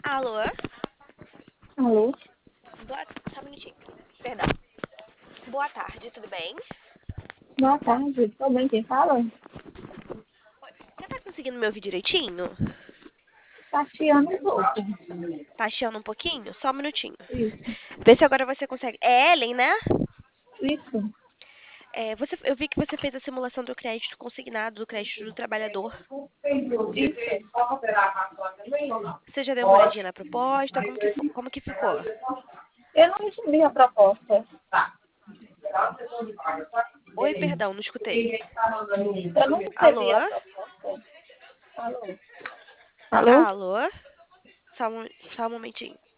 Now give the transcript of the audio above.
Alô? Alô? Só um minutinho. Perdão. Boa tarde, tudo bem? Boa tarde. Tô bem, quem fala? Você tá conseguindo me ouvir direitinho? Tá chiando um pouco. Tá chiando um pouquinho? Só um minutinho. Isso. Vê se agora você consegue. É Ellen, né? Isso. Eu vi que você fez a simulação do crédito consignado, do crédito do trabalhador. Você já deu uma olhadinha na proposta? Como que ficou? Eu não recebi a proposta. Oi, perdão, não escutei. Eu não recebi a Alô? proposta. Alô? Alô? Alô? Só um momentinho.